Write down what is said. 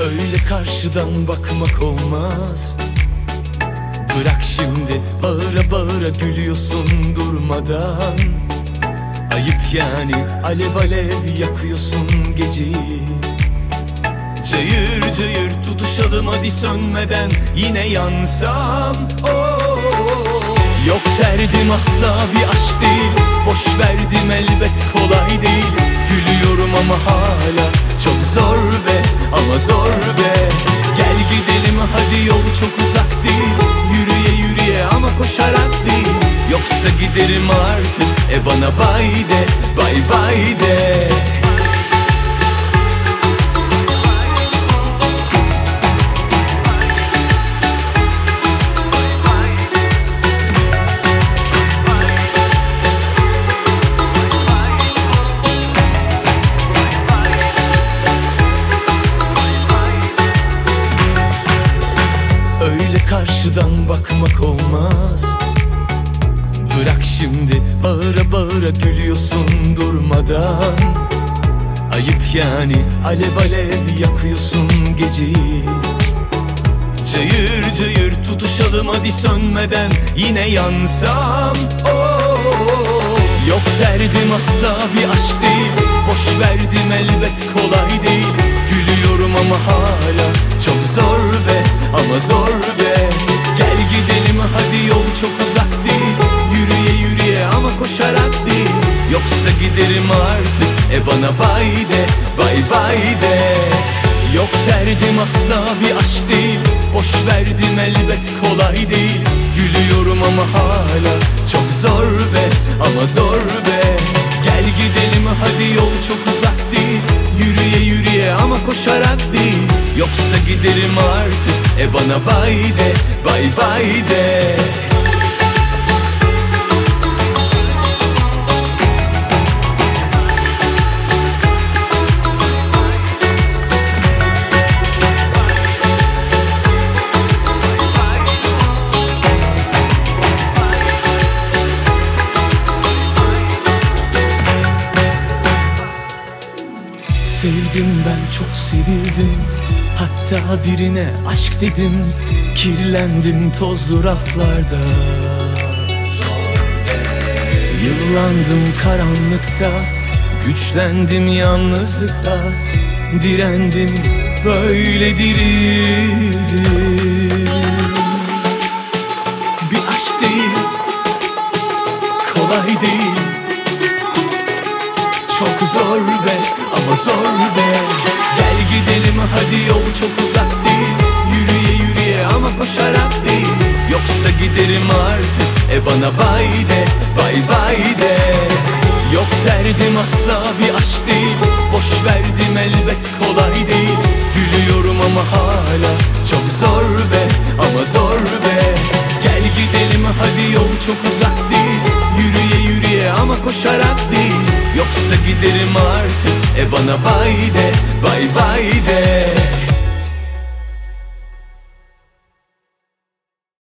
Öyle karşıdan bakmak olmaz. Bırak şimdi, bağıra bağıra gülüyorsun durmadan. Ayıp yani, alev alev yakıyorsun geceyi. Cayır cayır tutuşalım hadi sönmeden, yine yansam. Yok derdim asla bir aşk değil, boş verdim elbet kolay değil. Gülüyorum ama hala çok zor be, ama zor be. Gel gidelim hadi, yol çok uzak değil. Yürüye yürüye ama koşarak değil. Yoksa giderim artık, bana bay de, bay bay de. Öyle karşıdan bakmak olmaz. Bırak şimdi, bağıra bağıra gülüyorsun durmadan. Ayıp yani, alev alev yakıyorsun geceyi. Cayır cayır tutuşalım hadi sönmeden, yine yansam. Yok derdim asla bir aşk değil, boş verdim elbet kolay değil. Gülüyorum ama hala çok zor be, ama zor be. Gel gidelim hadi, yol çok uzak değil. Yürüye yürüye ama koşarak değil. Yoksa giderim artık, bana bay de, bay bay de. Yok derdim asla bir aşk değil, boş verdim elbet kolay değil. Gülüyorum ama hala çok zor be, ama zor be. Gel gidelim hadi, yol çok uzak değil. Yürüye yürüye ama koşarak değil. Yoksa giderim artık, bana bay de, bay bay de. Sevdim ben, çok sevildim. Hatta birine aşk dedim. Kirlendim tozlu raflarda. Yıllandım karanlıkta, güçlendim yalnızlıkla. Direndim, böyle dirildim. Bir aşk değil, kolay değil. Çok zor be, ama zor be. Gel gidelim hadi, yol çok uzak değil. Yürüye yürüye ama koşarak değil. Yoksa giderim artık, bana bay de, bay bay de. Yok derdim asla bir aşk değil, boş verdim elbet kolay değil. Gülüyorum ama hala çok zor be, ama zor be. Gel gidelim hadi, yol çok uzak değil. Yürüye yürüye ama koşarak değil. Yoksa giderim artık, bana bay de, bay bay de.